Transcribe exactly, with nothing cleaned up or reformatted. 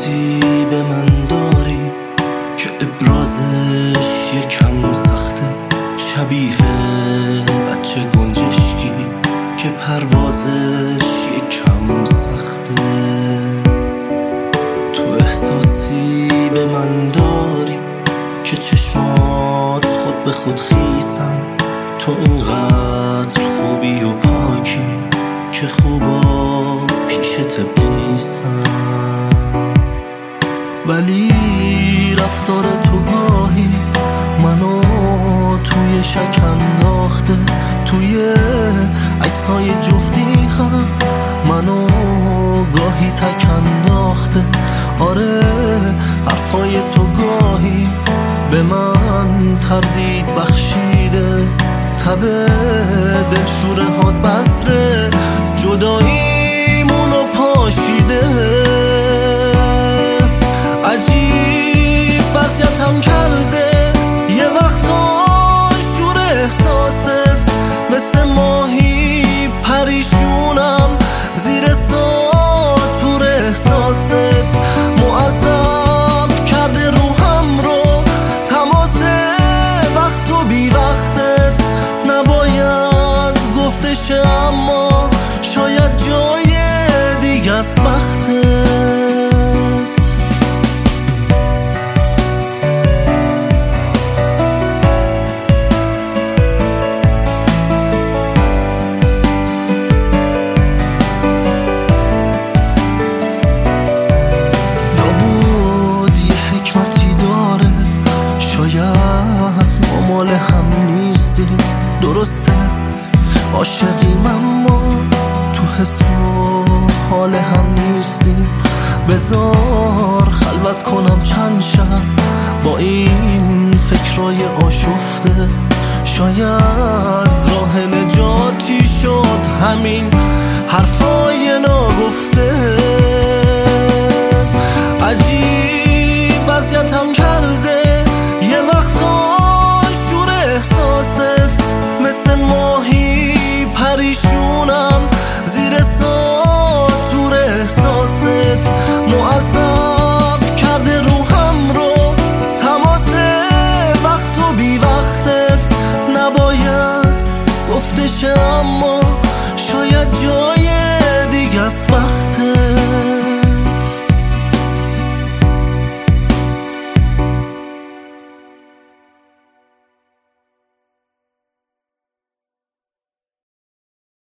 احساسی به من داری که ابرازش یکم سخته، شبیه بچه گنجشکی که پروازش یکم سخته. تو احساسی به من داری که چشمات خود به خود خیسن، تو اینقدر خوبی و پاکی که خوبا پیشت ابلیسن. ولی رفتار تو گاهی منو توی شک انداخته، توی عکسای جفتی هم منو گاهی تک انداخته. آره حرفای تو گاهی به من تردید بخشیده، تب دلشوره هات بسره جداییمونو پاشیده. عجیب وضعیتم کرده یه وقتا شور احساست، مثل ماهی پریشونم زیر ساطور احساست. معذب کرده روحم رو تماس وقت و بی وقتت، نباید گفتش اما شاید جای دیگه از وقتت. مال هم نیستیم درسته، عاشقیم اما تو حس و حال هم نیستیم. بذار خلوت کنم چند شب با این فکرای آشفته، شاید راه نجاتی شد همین حرفای ناگفته.